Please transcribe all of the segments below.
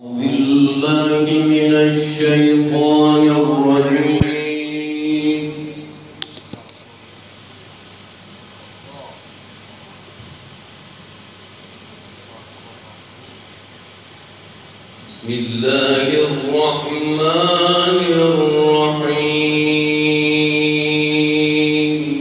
بالله من الشيطان الرجيم. بسم الله الرحمن الرحيم.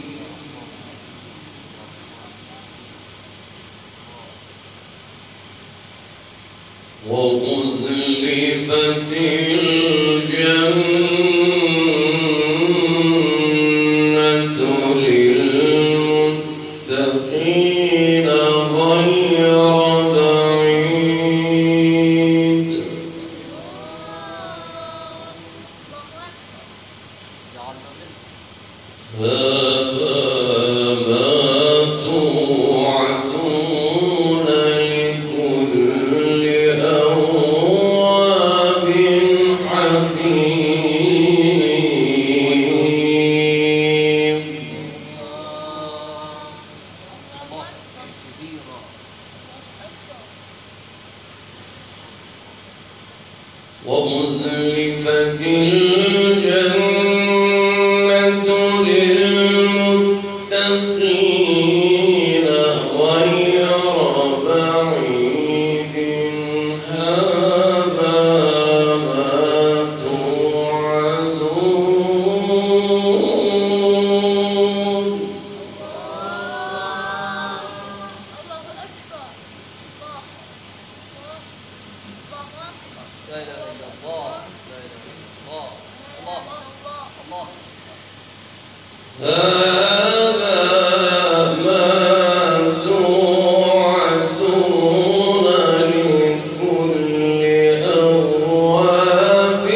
وأزلفت الجنة للمتقين غير بعيد. هذا ما توعدون لكل أواب حفيظ. وأزلفت الجنة للمتقين غير بعيد. هذا ما توعدون. لا إله إلا الله، لا إله إلا الله، الله. هذا ما توعدون لكل أواب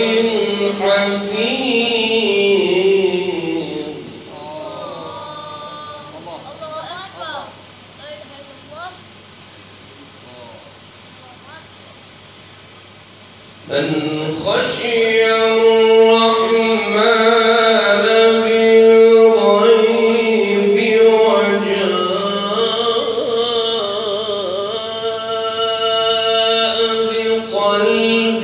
حفيظ. الله أكبر، لا إله إلا الله. من خشي الرحمن بالغيب وجاء بقلب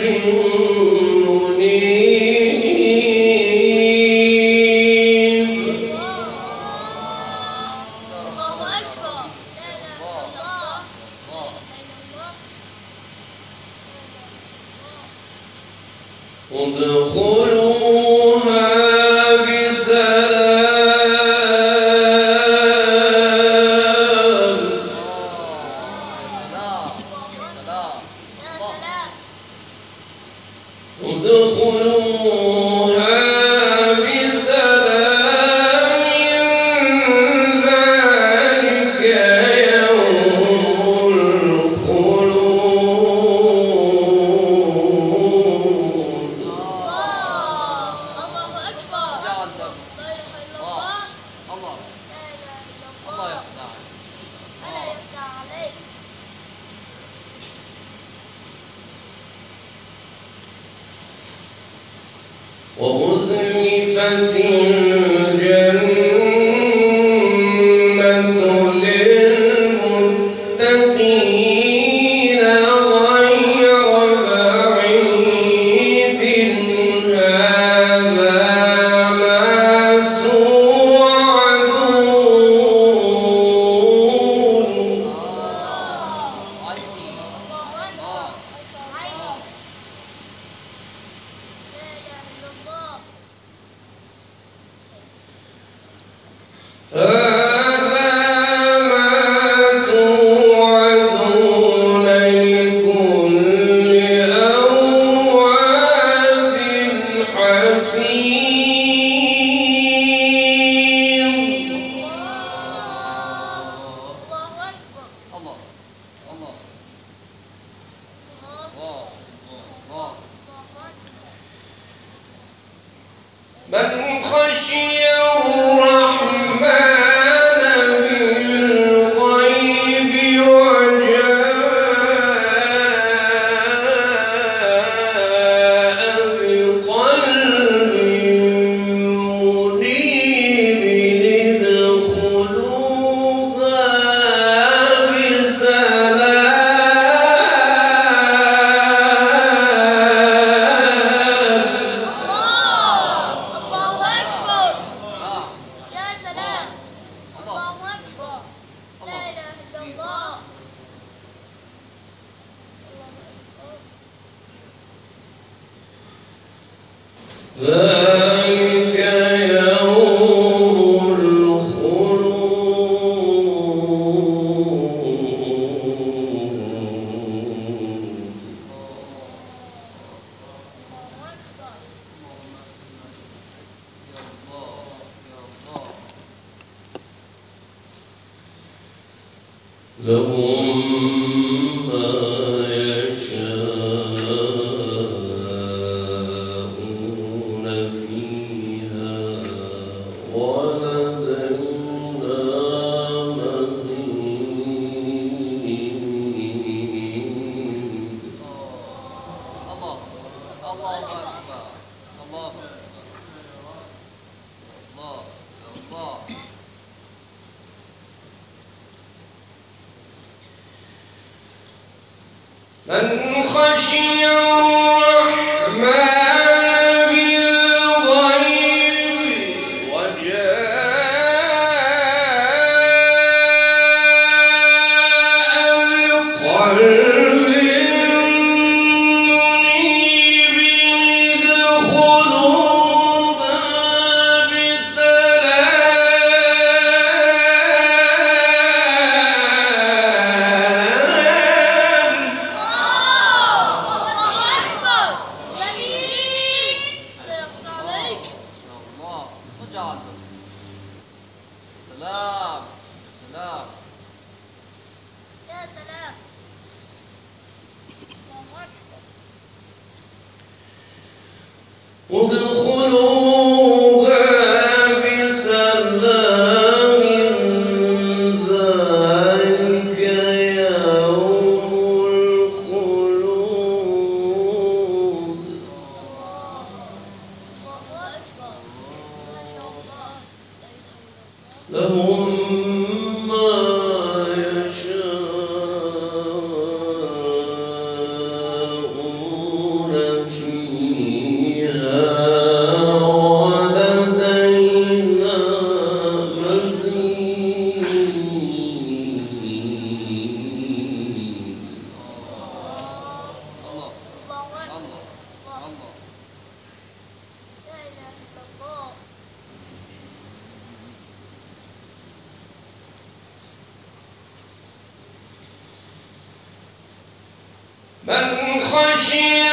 منيب. الله أكبر، لا إله إلا الله. ادخلوها بسلام. ادخلوها بسلام. ذلك يوم الخلود. الله أكبر، لا إله إلا الله. الله يفتح عليك. وأزلفت الجنة للمتقين غير بعيد. هذا ما توعدون. هذا ما توعدون لكل أواب حفيظ. من خشي الرحمن بالغيب وجاء بقلب منيب. ادخلوها بسلام. ذلك يوم الخلود لهم ما يشاءون فيها ولدينا مزيد. الله الله أكبر الله الله الله من خشي الرحمن بالغيب وجاء بقلب منيب ادخلوا باب سلام سلام يا سلام. الله أكبر. ادخلوها بسلام ذلك يوم الخلود الله أكبر. ما شاء الله. لهم ما يشاءون فيها ولدينا مزيد. الله الله أكبر. الله الله لا إله إلا الله. من خشي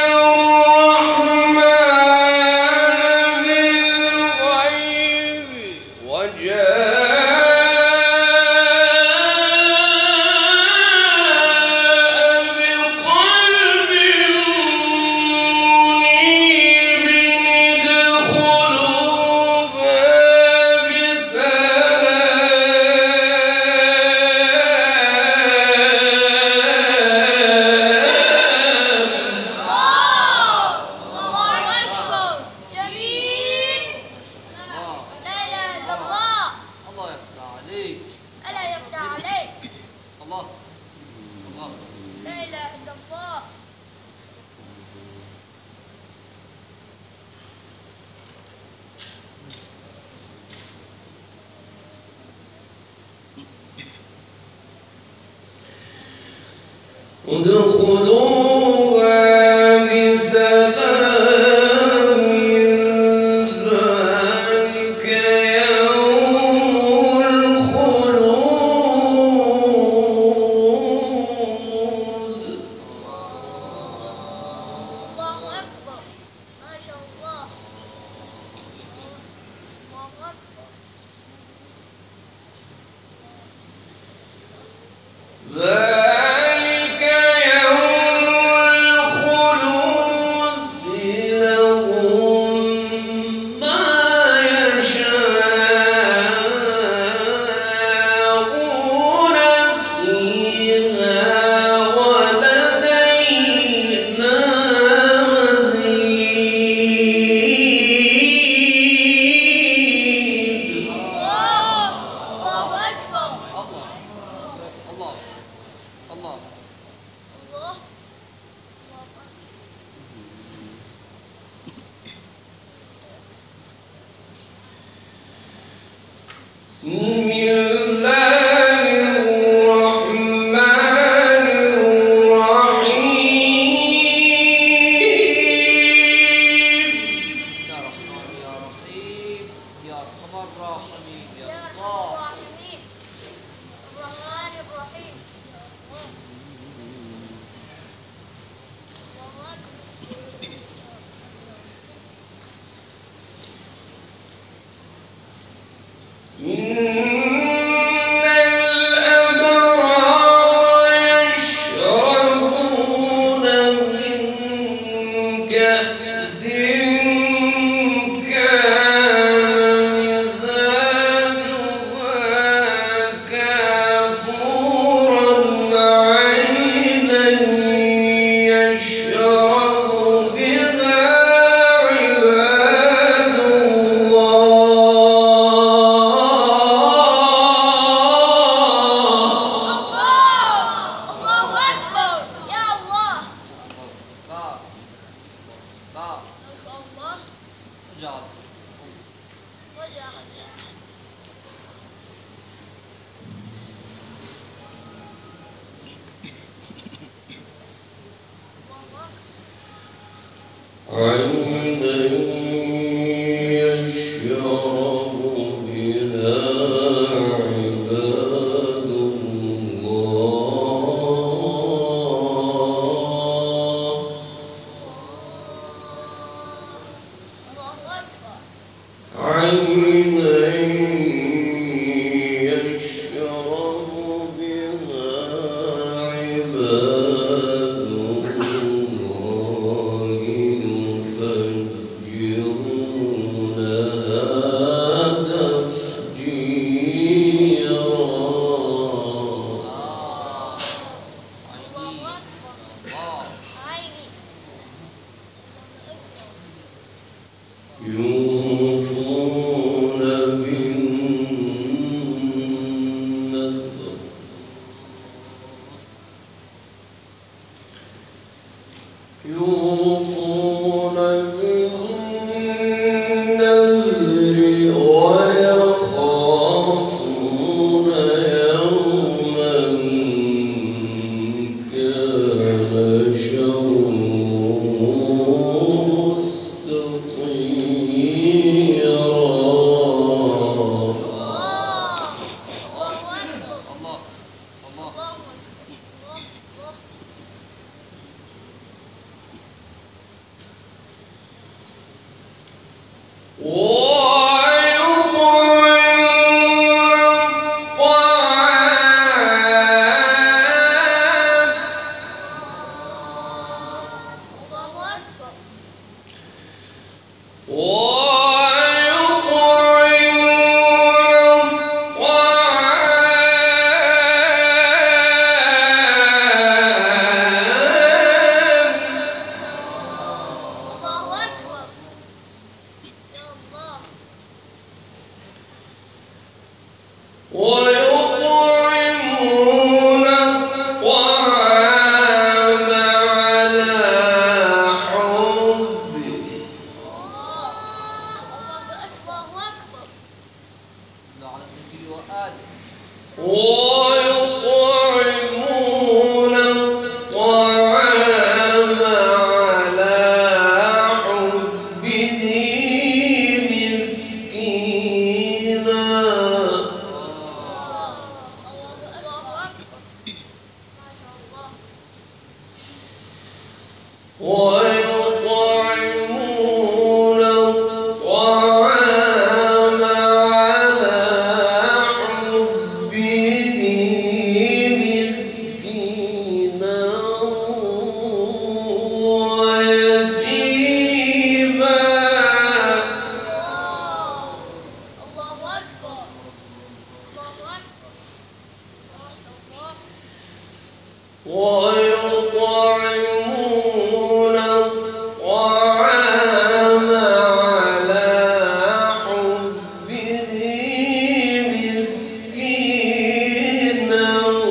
الرحمن بالغيب وجاء بقلب منيب ادخلوا باب الله أكبر. جميل. الله لا إله إلا الله. الله يفتح عليك ألا يفتح عليك. الله الله لا إله إلا الله. ادخلوها بسلام ذلك يوم الخلود الله أكبر. ما شاء الله. الله أكبر. ذلك يوم الخلود لهم ما يشاءون فيها ولدينا مزيد. الله أكبر. الله الله الله الله. بسم الله الرحمن الرحيم. يا رحمن إن الأبرار يشربون من كأس كان مزاجها كافورا عينا يشرب بها عباد الله أكبر يا الله باء باء ما شاء الله جاد وجعل الله أكبر عينا يشرب بها عباد الله الله أكبر عينا يشرب بها عباد الله يفجرونها تفجيرا الله أكبر الله عيني يوفون بالنذر يوفون بالنذر ويخافون يوما كان شره مستطيرا الله أكبر الله الله الله أكبر الله الله أكبر الله أكبر يا الله ويطعمون الطعام على حبه الله أكبر أكبر صلوا على النبي وآله ويطعمون الطعام على حبه مسكينا الله أكبر ما شاء الله ويطعمون الطعام على حبه مسكينا ويتيما الله أكبر الله أكبر الله ويطعمون الطعام على حبه مسكينا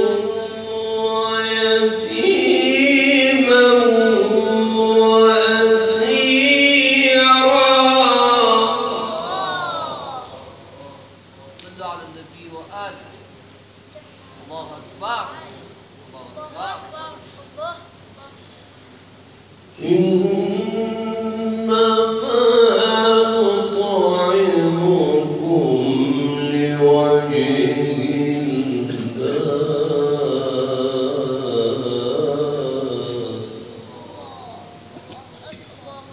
ويتيما وأسيرا صلوا على النبي وآله الله أكبر الله الله أكبر أكبر الله إنما نطعمكم لوجه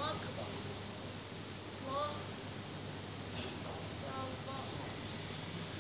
الله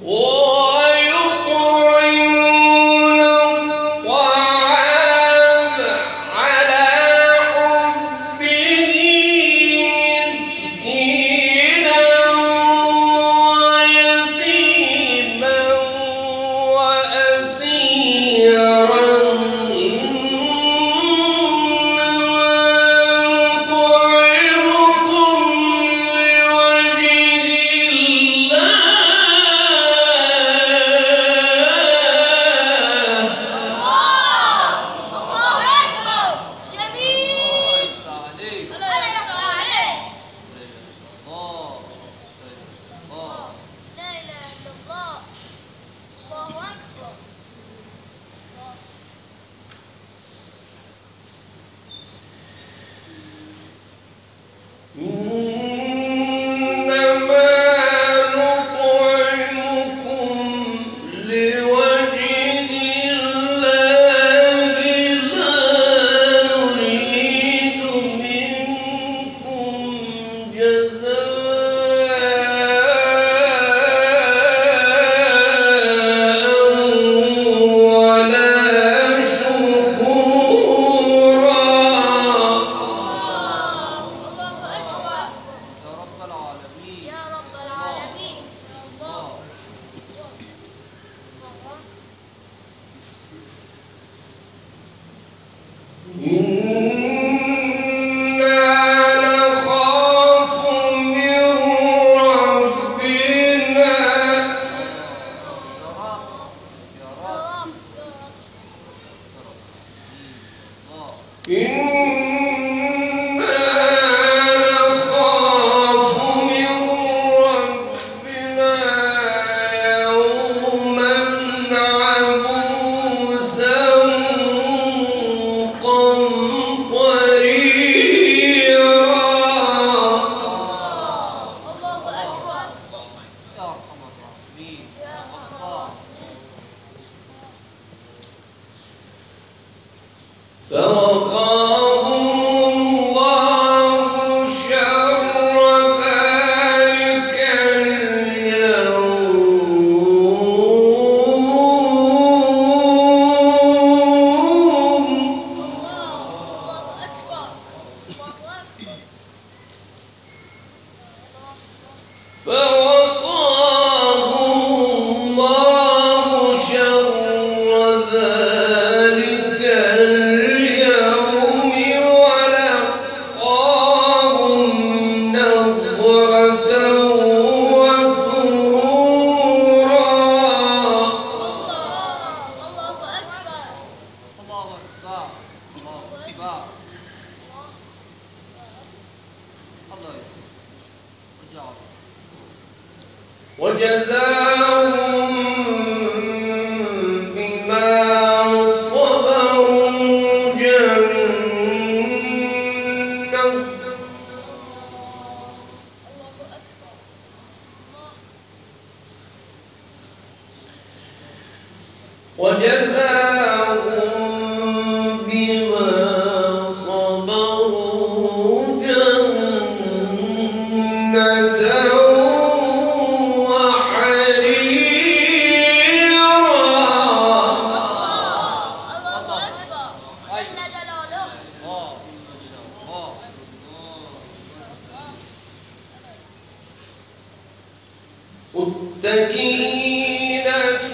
متكئين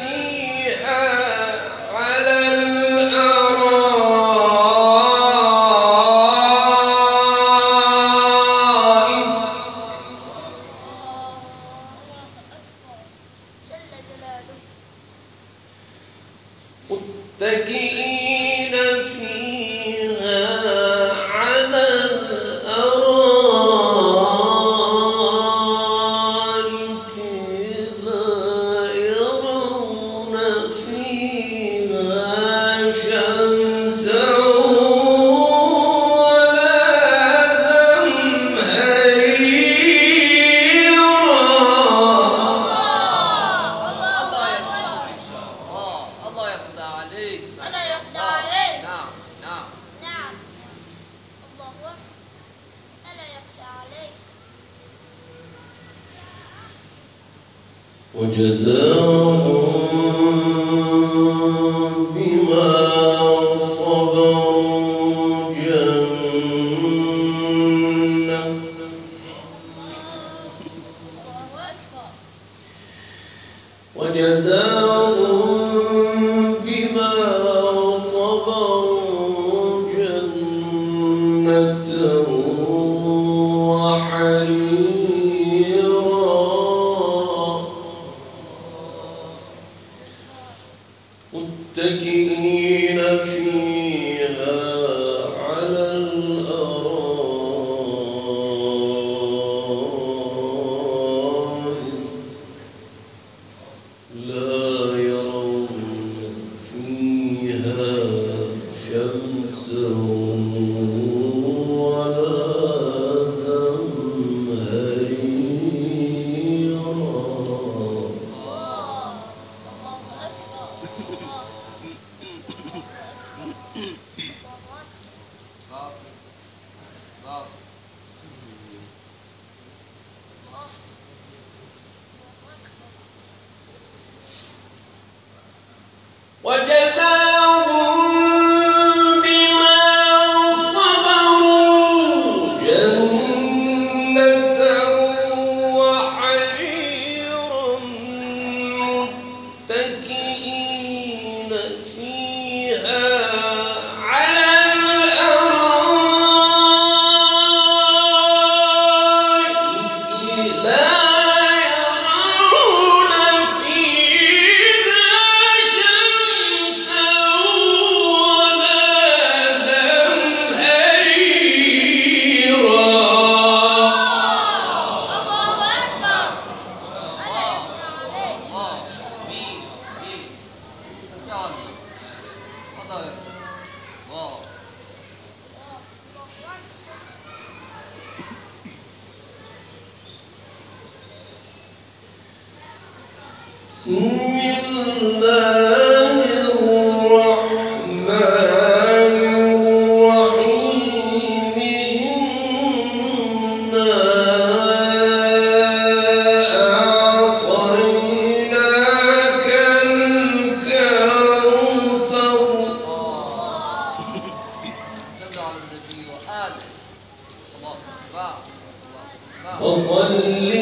فيها على الأرائك متكئين فيها على الأرائك لا وجزاهم بما صبروا جنة وجزاهم بما صبروا جنة وحريرا متكئين فيها على الأرائك لا يرون فيها شمسا ولا زمهريرا وجزاهم بما صبروا جنة وحريرا متكئين فيها على الأرائك لا يرون فيها شمسا ولا زمهريرا بسم الله الرحمن الرحيم إنا أعطيناك الكوثر صلوا على النبي وآله. الله أكبر. الله أكبر. فصل